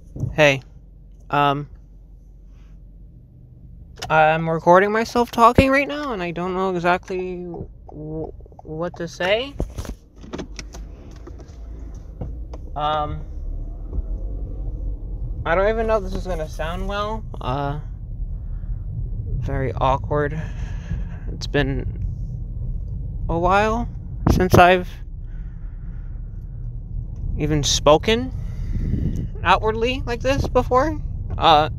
Hey, um, I'm recording myself talking right now, and I don't know exactly what to say. Um, I don't even know if this is gonna sound well. Very awkward. It's been a while since I've even spoken outwardly like this before. Uh,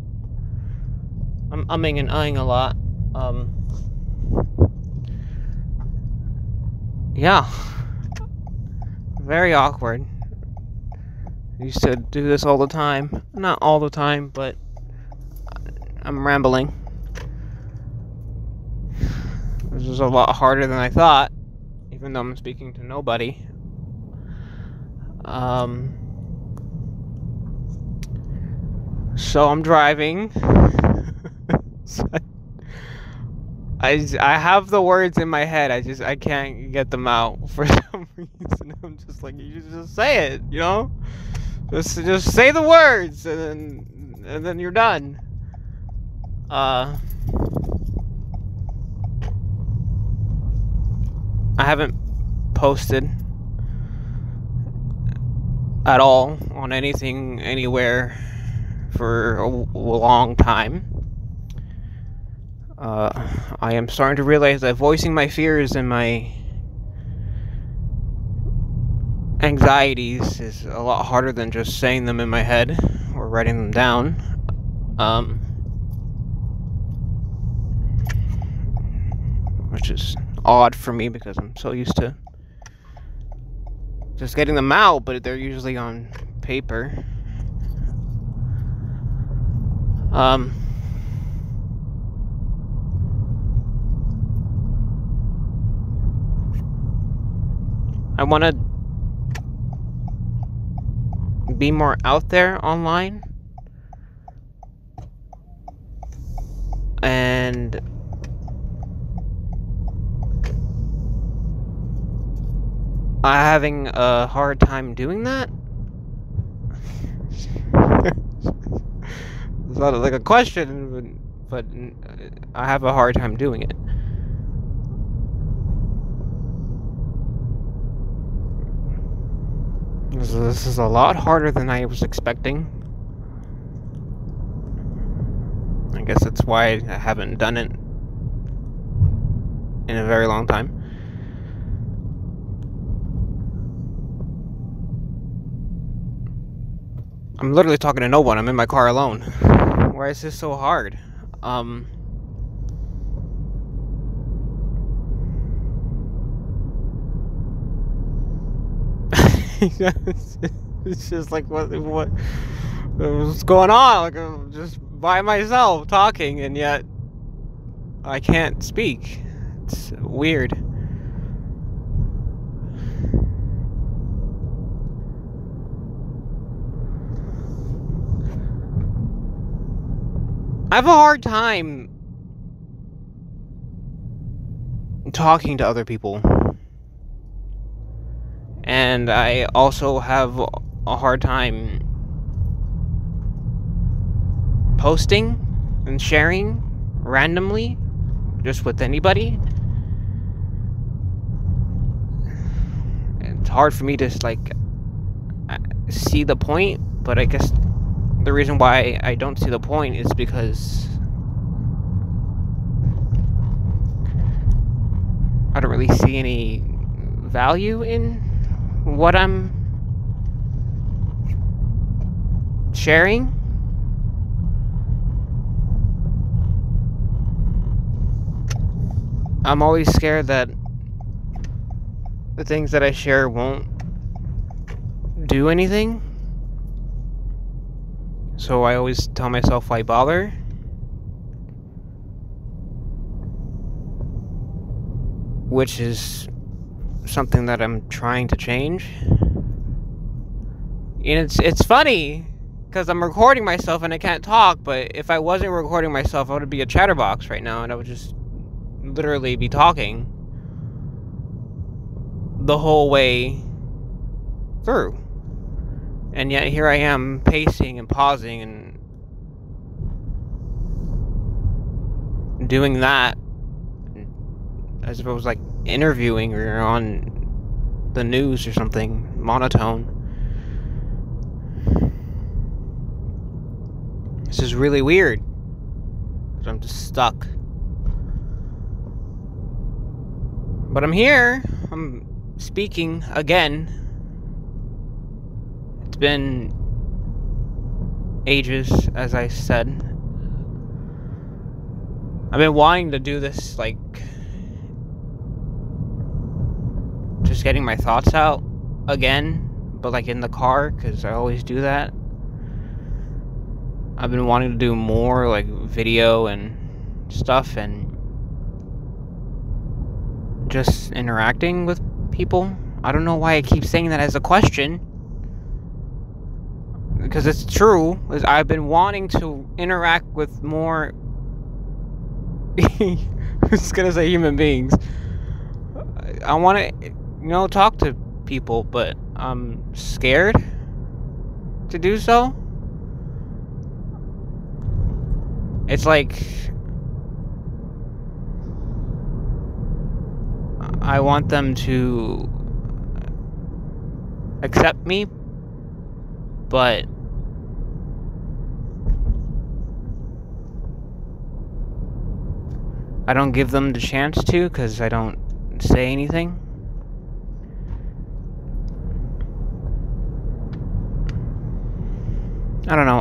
I'm umming and ahhing a lot. Um, yeah, very awkward. I used to do this all the time. Not all the time, but I'm rambling. This is a lot harder than I thought, even though I'm speaking to nobody. So I'm driving. I have the words in my head. I can't get them out for some reason. I'm just like, you just say it, you know? Just say the words, and then you're done. I haven't posted at all on anything anywhere for a long time. I am starting to realize that voicing my fears and my anxieties is a lot harder than just saying them in my head or writing them down. Which is odd for me because I'm so used to just getting them out, but they're usually on paper. I want to be more out there online, and I'm having a hard time doing that. It's not like a question, but I have a hard time doing it. This is a lot harder than I was expecting. I guess that's why I haven't done it in a very long time. I'm literally talking to no one. I'm in my car alone. Why is this so hard? It's just like what's going on? Like I'm just by myself talking, and yet I can't speak. It's weird. I have a hard time talking to other people. And I also have a hard time posting and sharing randomly, just with anybody. It's hard for me to like see the point, but I guess the reason why I don't see the point is because I don't really see any value in what I'm sharing. I'm always scared that the things that I share won't do anything. So I always tell myself, why bother? Which is something that I'm trying to change. And it's funny because I'm recording myself and I can't talk, but if I wasn't recording myself, I would be a chatterbox right now, and I would just literally be talking the whole way through. And yet here I am pacing and pausing and doing that as if it was like interviewing or on the news or something, monotone. This is really weird. I'm just stuck. But I'm here. I'm speaking again. It's been ages, as I said. I've been wanting to do this, like, just getting my thoughts out again, but like in the car, because I always do that. I've been wanting to do more like video and stuff and just interacting with people. I don't know why I keep saying that as a question, because it's true. I've been wanting to interact with more I was gonna say human beings. I want to, talk to people, but I'm scared to do so. It's like I want them to accept me, but I don't give them the chance to because I don't say anything. I don't know,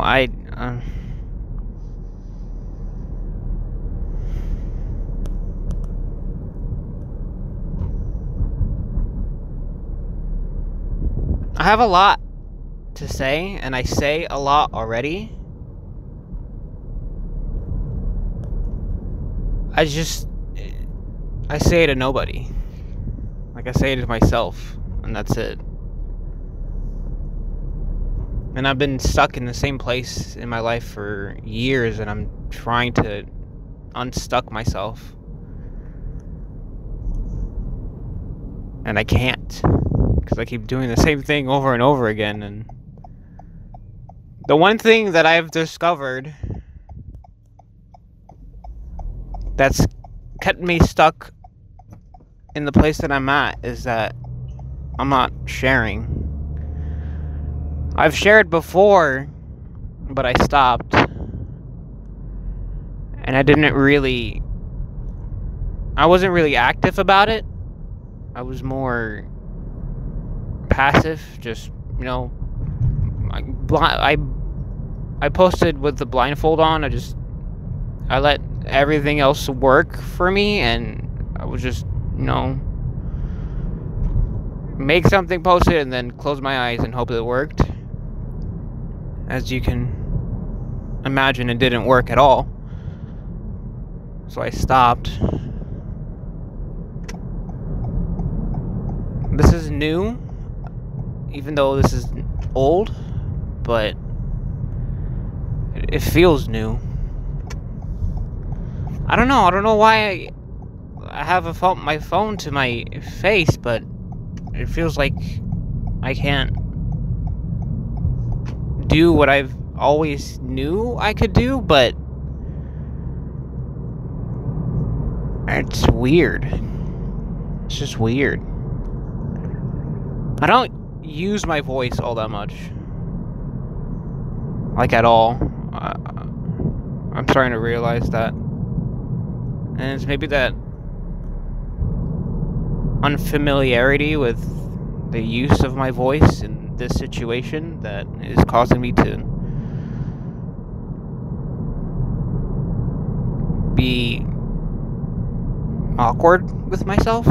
I have a lot to say, and I say a lot already. I say it to nobody. Like, I say it to myself, and that's it. And I've been stuck in the same place in my life for years, and I'm trying to unstuck myself. And I can't, because I keep doing the same thing over and over again. And the one thing that I've discovered that's kept me stuck in the place that I'm at is that I'm not sharing. I've shared before, but I stopped. And I wasn't really active about it. I was more passive, just, I posted with the blindfold on. I let everything else work for me, and I would just, make something, post it, and then close my eyes and hope it worked. As you can imagine, it didn't work at all. So I stopped. This is new, even though this is old, but it feels new. I don't know why I have my phone to my face, but it feels like I can't do what I've always knew I could do, but it's weird. It's just weird. I don't use my voice all that much. Like, at all. I'm starting to realize that. And it's maybe that unfamiliarity with the use of my voice in this situation that is causing me to be awkward with myself.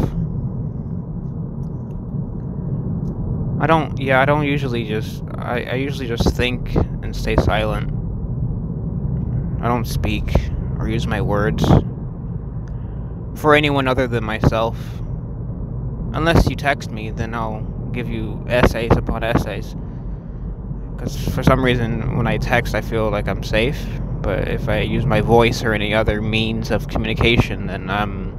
I usually just think and stay silent. I don't speak or use my words for anyone other than myself. Unless you text me, then I'll give you essays upon essays. Because for some reason, when I text, I feel like I'm safe. But if I use my voice or any other means of communication, then I'm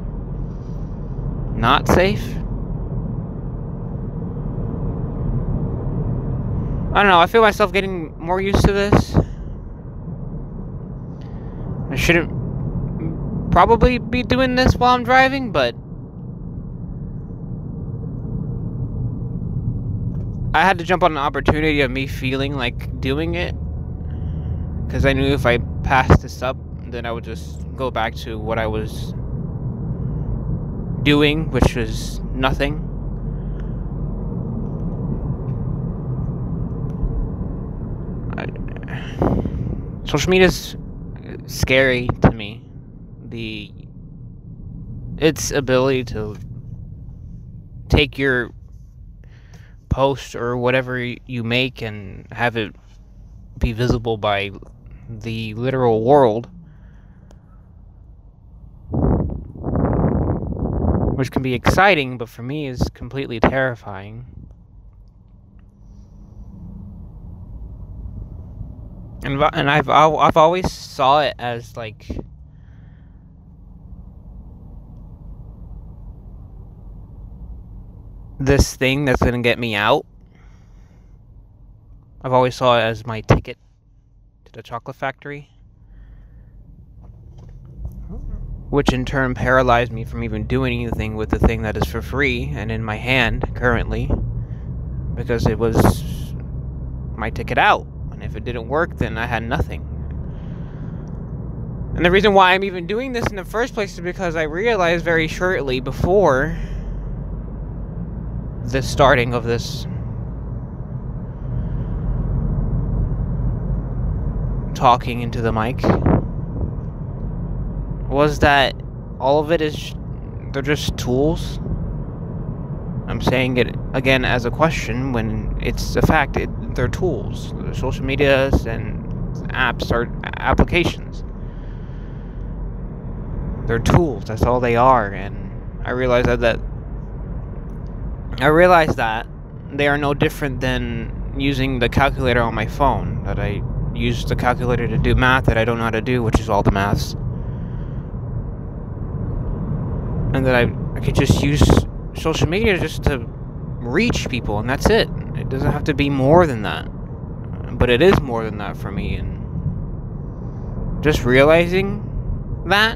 not safe. I don't know, I feel myself getting more used to this. I shouldn't probably be doing this while I'm driving, but I had to jump on an opportunity of me feeling like doing it, because I knew if I passed this up, then I would just go back to what I was doing, which was nothing. Social media is scary to me. Its ability to take your post or whatever you make and have it be visible by the literal world, which can be exciting, but for me is completely terrifying. And I've always saw it as like this thing that's gonna get me out. I've always saw it as my ticket to the chocolate factory, which in turn paralyzed me from even doing anything with the thing that is for free and in my hand currently, because it was my ticket out. And if it didn't work, then I had nothing. And the reason why I'm even doing this in the first place is because I realized very shortly before the starting of this talking into the mic was that all of it is, they're just tools. I'm saying it again as a question when it's a fact. They're tools. The social medias and apps are applications. They're tools. That's all they are. And I realized that they are no different than using the calculator on my phone. That I use the calculator to do math that I don't know how to do, which is all the maths. And that I could just use social media just to reach people, and that's it. It doesn't have to be more than that. But it is more than that for me, and just realizing that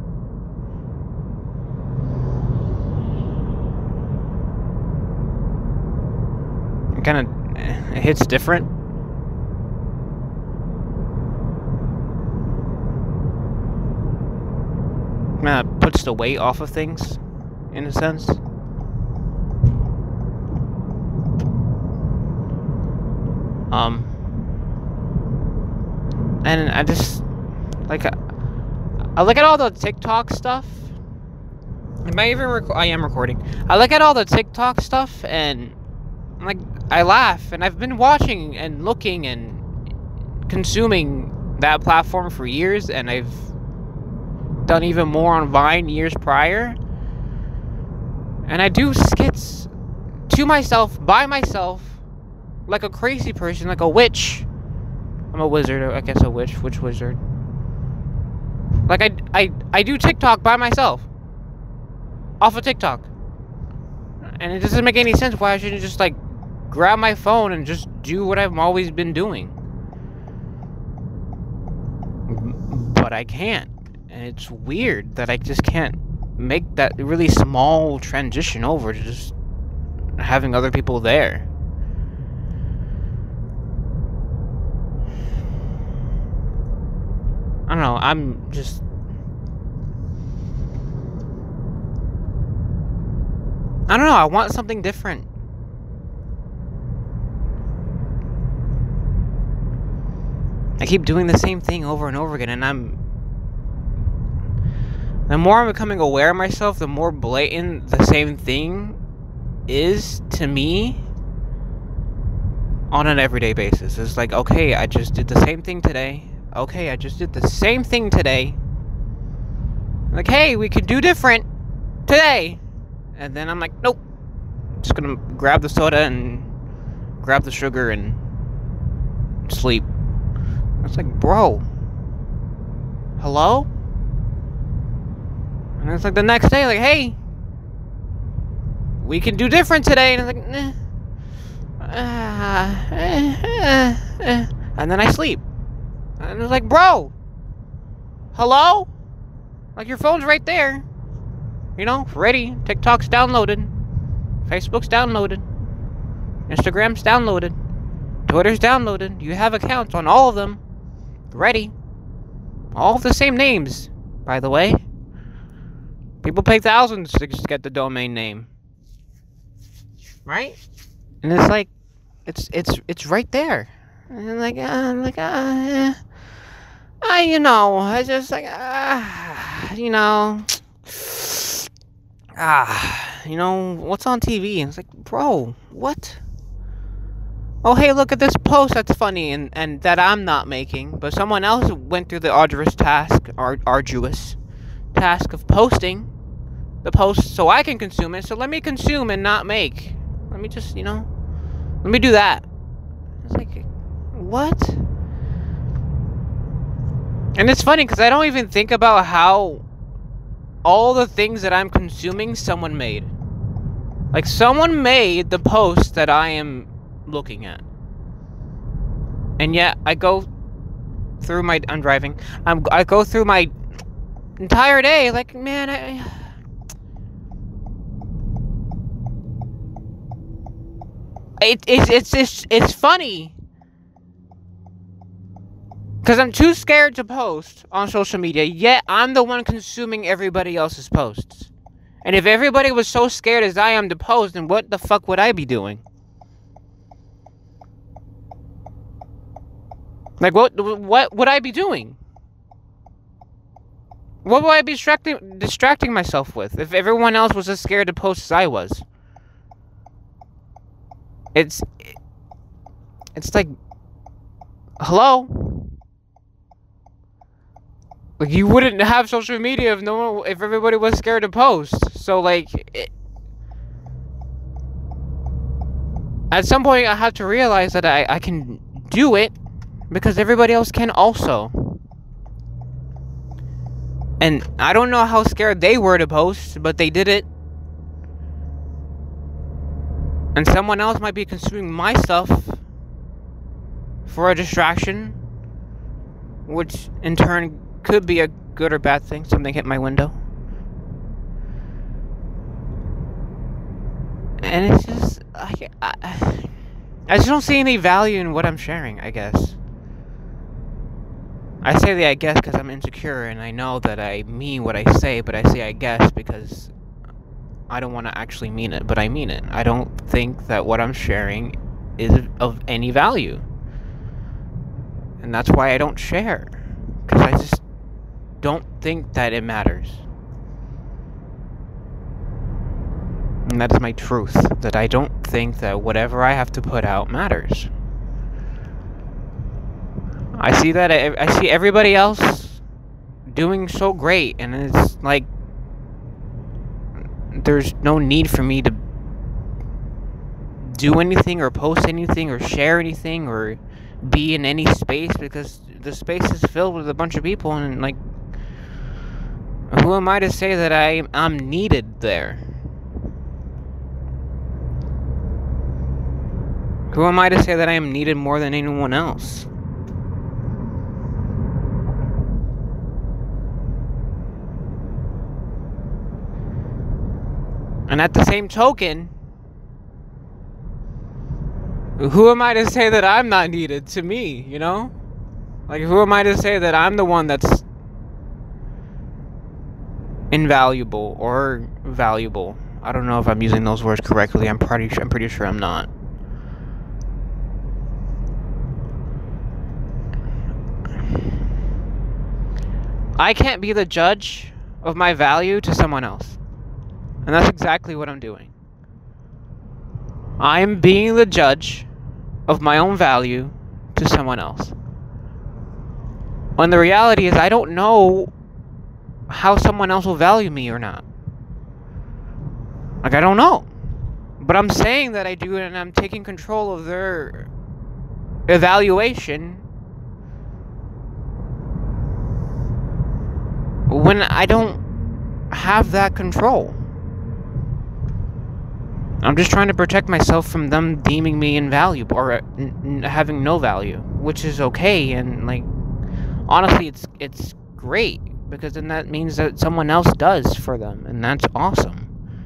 it hits different. Puts the weight off of things, in a sense. And I just, like, I look at all the TikTok stuff. I am recording. I look at all the TikTok stuff, and, like, I laugh. And I've been watching and looking and consuming that platform for years, and I've done even more on Vine years prior. And I do skits to myself, by myself, like a crazy person, like a witch. I'm a wizard, I guess a witch wizard. Like I do TikTok by myself. Off of TikTok. And it doesn't make any sense why I shouldn't just like grab my phone and just do what I've always been doing. But I can't. And it's weird that I just can't make that really small transition over to just having other people there. I don't know, I'm just... I don't know, I want something different. I keep doing the same thing over and over again, and the more I'm becoming aware of myself, the more blatant the same thing is to me on an everyday basis. It's like, okay, I just did the same thing today. Okay, I just did the same thing today. Like, hey, we could do different today. And then I'm like, nope. Just gonna grab the soda and grab the sugar and sleep. It's like, bro. Hello? And it's like the next day, like, hey, we can do different today. And it's like, nah. and then I sleep. And it's like, bro, hello? Like, your phone's right there. You know, ready. TikTok's downloaded. Facebook's downloaded. Instagram's downloaded. Twitter's downloaded. You have accounts on all of them. Ready. All of the same names, by the way. People pay thousands to just get the domain name. Right? And it's like, it's right there. And like, you know, I just like, you know, you know, what's on TV? And it's like, bro, what? Oh, hey, look at this post that's funny and that I'm not making, but someone else went through the arduous task of posting the post so I can consume it. So let me consume and not make. Let me just, you know, let me do that. It's like, what? And it's funny because I don't even think about how all the things that I'm consuming someone made. Like, someone made the post that I am looking at. And yet, I go through my... I'm driving. I go through my entire day like, man, It's funny. Because I'm too scared to post on social media, yet I'm the one consuming everybody else's posts. And if everybody was so scared as I am to post, then what the fuck would I be doing? Like, what would I be doing? What would I be distracting myself with if everyone else was as scared to post as I was? It's like, hello? Like, you wouldn't have social media if everybody was scared to post. So, like, at some point I have to realize that I can do it because everybody else can also. And I don't know how scared they were to post, but they did it. And someone else might be consuming my stuff for a distraction, which in turn could be a good or bad thing. Something hit my window. And it's just, I just don't see any value in what I'm sharing, I guess. I say the I guess because I'm insecure and I know that I mean what I say, but I say I guess because I don't want to actually mean it, but I mean it. I don't think that what I'm sharing is of any value. And that's why I don't share. Because I just don't think that it matters. And that's my truth. That I don't think that whatever I have to put out matters. I see that I see everybody else doing so great, and it's like there's no need for me to do anything or post anything or share anything or be in any space because the space is filled with a bunch of people, and like, who am I to say that I'm needed there? Who am I to say that I am needed more than anyone else? And at the same token, who am I to say that I'm not needed to me, you know? Like, who am I to say that I'm the one that's invaluable or valuable? I don't know if I'm using those words correctly. I'm pretty sure I'm not. I can't be the judge of my value to someone else. And that's exactly what I'm doing. I'm being the judge of my own value to someone else. When the reality is I don't know how someone else will value me or not. Like, I don't know. But I'm saying that I do, and I'm taking control of their evaluation when I don't have that control. I'm just trying to protect myself from them deeming me invaluable or having no value, which is okay. And like, honestly, it's great because then that means that someone else does for them, and that's awesome.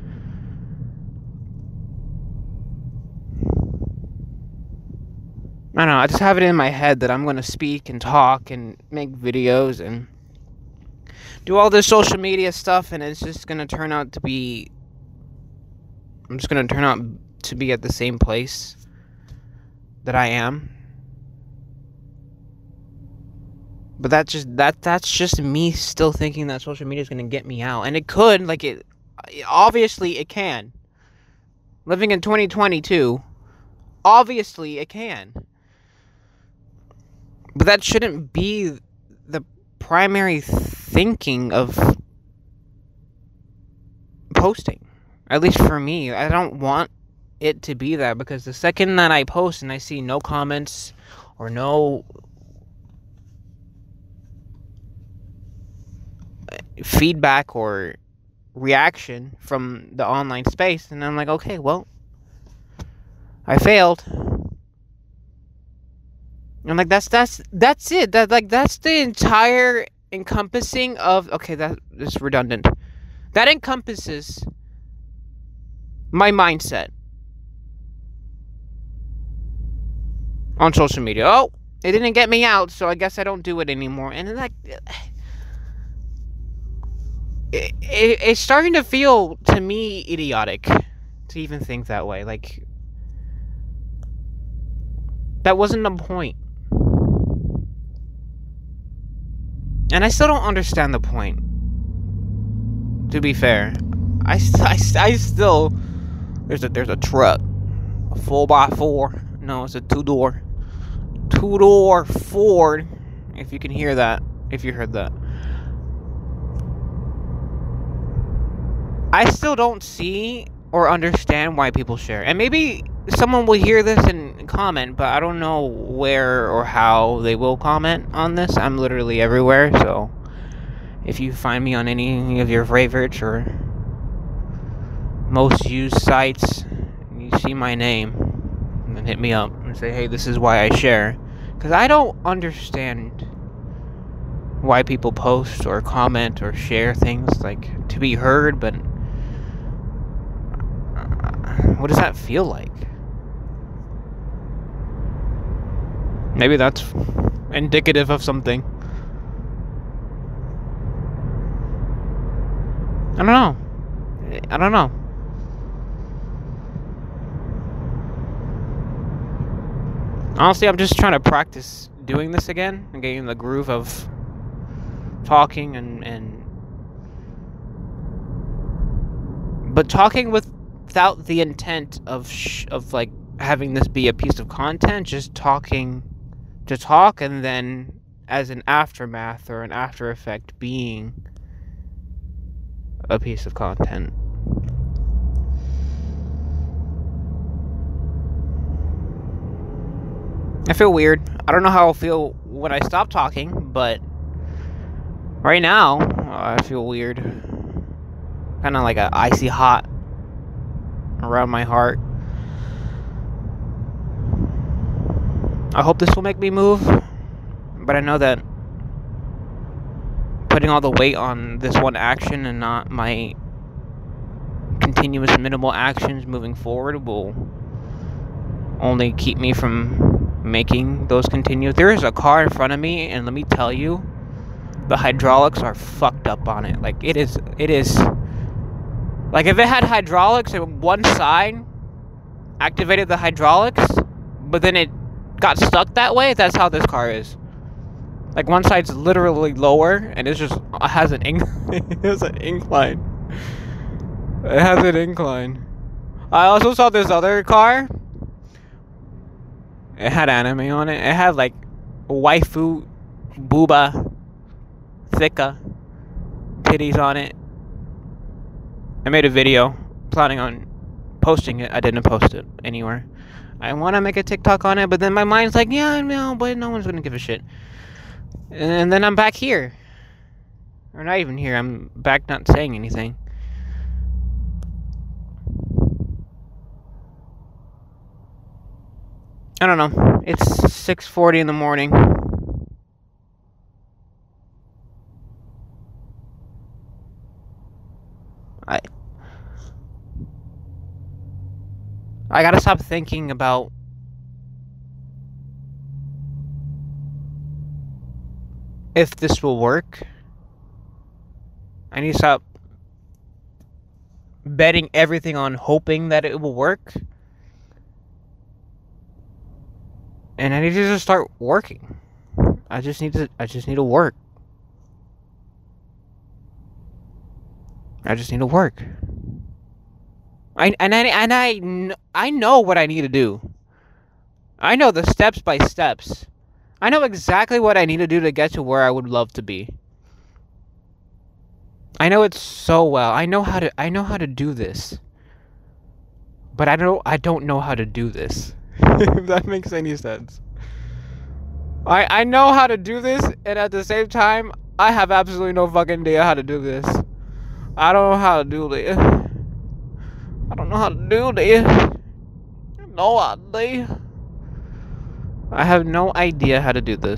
I don't know. I just have it in my head that I'm gonna speak and talk and make videos and do all this social media stuff, and it's just gonna turn out to be. I'm just gonna turn out to be at the same place that I am. But that's just me still thinking that social media is gonna get me out, and it could. Like obviously it can. Living in 2022, obviously it can. But that shouldn't be the primary thinking of posting. At least for me, I don't want it to be that, because the second that I post and I see no comments or no feedback or reaction from the online space, and I'm like, okay, well, I failed. I'm like, that's it. That's the entire encompassing of, okay, that is redundant. That encompasses my mindset on social media. Oh, it didn't get me out, so I guess I don't do it anymore. And then, like, it's starting to feel to me idiotic to even think that way. Like, that wasn't the point. And I still don't understand the point. To be fair, I still there's a truck, a 4x4. No, it's a two-door Ford. If you can hear that, if you heard that, I still don't see or understand why people share. And maybe someone will hear this and comment, but I don't know where or how they will comment on this. I'm literally everywhere, so if you find me on any of your favorites or most used sites, and you see my name, then hit me up and say, hey, this is why I share. Because I don't understand why people post or comment or share things, like, to be heard, but what does that feel like? Maybe that's indicative of something. I don't know. Honestly, I'm just trying to practice doing this again and getting the groove of talking but talking without the intent of like having this be a piece of content, just talking to talk, and then as an aftermath or an after effect being a piece of content. I feel weird. I don't know how I'll feel when I stop talking, but right now I feel weird. Kind of like a icy hot around my heart. I hope this will make me move, but I know that putting all the weight on this one action and not my continuous minimal actions moving forward will only keep me from making those continuous. There is a car in front of me, and let me tell you, the hydraulics are fucked up on it. Like, it is like, if it had hydraulics and one side activated the hydraulics, but then it got stuck that way, that's how this car is. Like, one side's literally lower, and it has an incline. It has an incline. I also saw this other car. It had anime on it. It had, like, waifu, booba, thicka, titties on it. I made a video, planning on posting it. I didn't post it anywhere. I want to make a TikTok on it, but then my mind's like, yeah, no, but no one's going to give a shit. And then I'm back here. Or not even here, I'm back not saying anything. I don't know. It's 6:40 in the morning. I I gotta stop thinking about if this will work. I need to stop betting everything on hoping that it will work. And I need to just start working. I just need to work. I just need to work. I know what I need to do. I know the steps by steps. I know exactly what I need to do to get to where I would love to be. I know it so well. I know how to do this. But I don't know how to do this. If that makes any sense. I know how to do this, and at the same time, I have absolutely no fucking idea how to do this. I don't know how to do this. I don't know how to do this. No idea. I have no idea how to do this.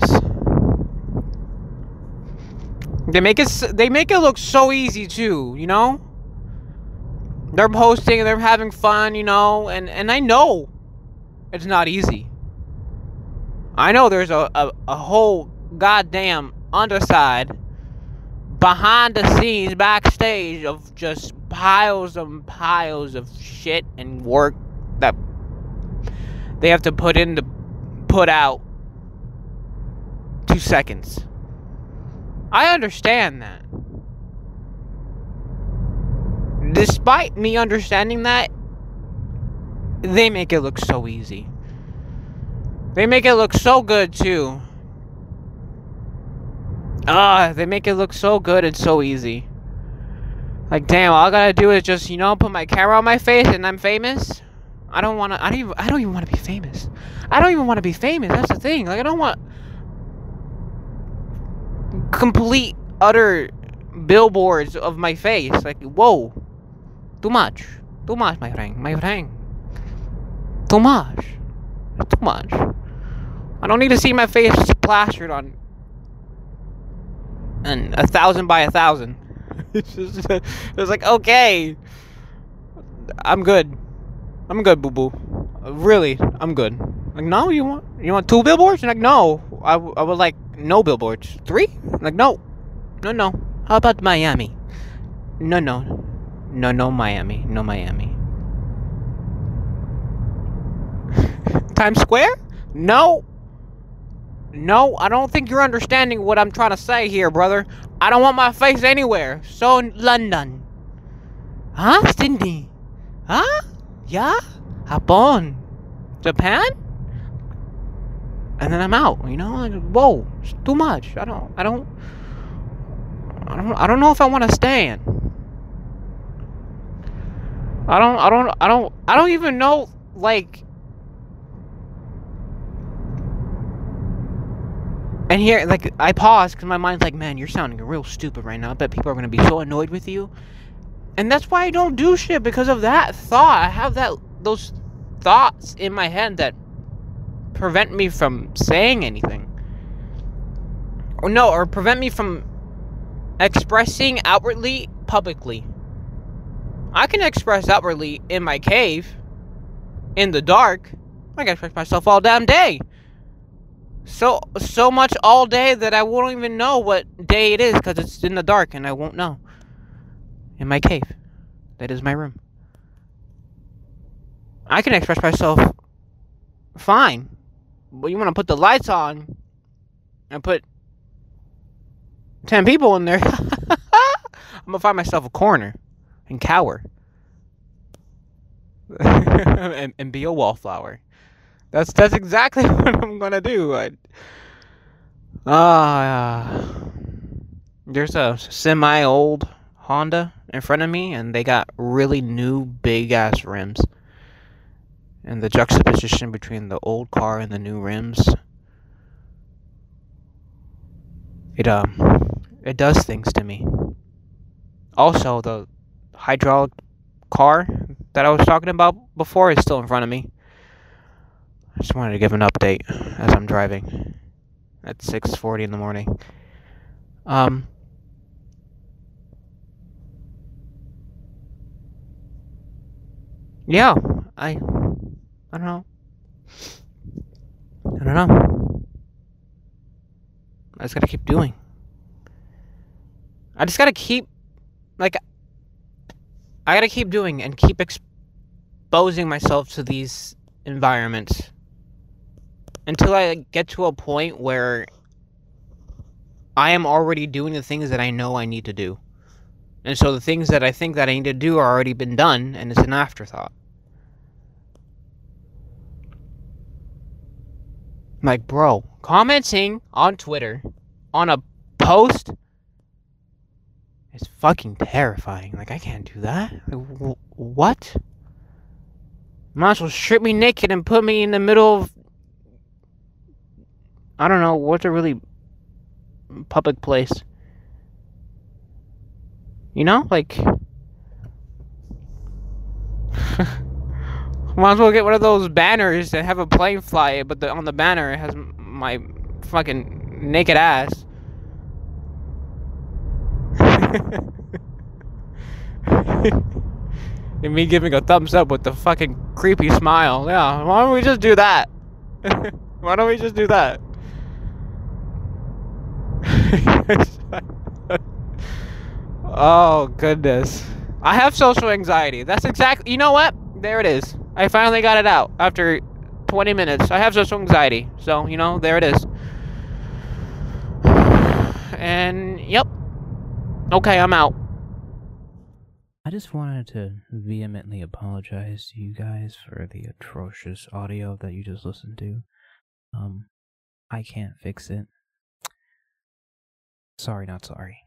They make it look so easy too, you know? They're posting and they're having fun, you know, and I know it's not easy. I know there's a whole goddamn underside, behind the scenes, backstage of just piles and piles of shit and work that they have to put in to put out 2 seconds. I understand that. Despite me understanding that, they make it look so easy. They make it look so good too. They make it look so good and so easy. Like, damn, all I gotta do is just, you know, put my camera on my face and I'm famous. I don't even want to be famous. I don't even want to be famous. That's the thing. Like, I don't want complete, utter billboards of my face. Like, whoa. Too much. Too much, my friend. My friend. Too much. Too much. I don't need to see my face plastered on and 1,000 by 1,000. It's like, okay, I'm good. I'm good, boo boo. Really, I'm good. Like, no, you want 2 billboards? Like, no, I would like no billboards. 3? Like, no. How about Miami? No, Miami. No, Miami. Times Square? No, I don't think you're understanding what I'm trying to say here, brother. I don't want my face anywhere. So, London. Huh? Sydney. Huh? Yeah? Japan? Japan? And then I'm out, you know? Like, whoa, it's too much. I don't know if I want to stand. I don't even know, like. And here, like, I pause because my mind's like, man, you're sounding real stupid right now. I bet people are going to be so annoyed with you. And that's why I don't do shit, because of that thought. I have those thoughts in my head that prevent me from saying anything. Or prevent me from expressing outwardly, publicly. I can express outwardly in my cave, in the dark. I can express myself all damn day. So much all day that I won't even know what day it is because it's in the dark and I won't know. In my cave. That is my room. I can express myself fine. But you want to put the lights on and put 10 people in there, I'm going to find myself a corner and cower. and be a wallflower. That's exactly what I'm gonna do. There's a semi-old Honda in front of me, and they got really new, big-ass rims. And the juxtaposition between the old car and the new rims, it does things to me. Also, the hydraulic car that I was talking about before is still in front of me. I just wanted to give an update as I'm driving at 6:40 in the morning. Yeah, I don't know. I don't know. I just gotta keep doing. I just gotta keep, like, I gotta keep doing and keep exposing myself to these environments until I get to a point where I am already doing the things that I know I need to do. And so the things that I think that I need to do are already been done, and it's an afterthought. Like, bro, commenting on Twitter on a post is fucking terrifying. Like, I can't do that. Like, what? Might as well strip me naked and put me in the middle of, I don't know, what's a really public place? You know, like, might as well get one of those banners and have a plane fly it, but on the banner it has my fucking naked ass. And me giving a thumbs up with the fucking creepy smile. Yeah, why don't we just do that? Why don't we just do that? Oh, goodness. I have social anxiety. That's exactly... You know what? There it is. I finally got it out after 20 minutes. I have social anxiety. So, you know, there it is. And, yep. Okay, I'm out. I just wanted to vehemently apologize to you guys for the atrocious audio that you just listened to. I can't fix it. Sorry, not sorry.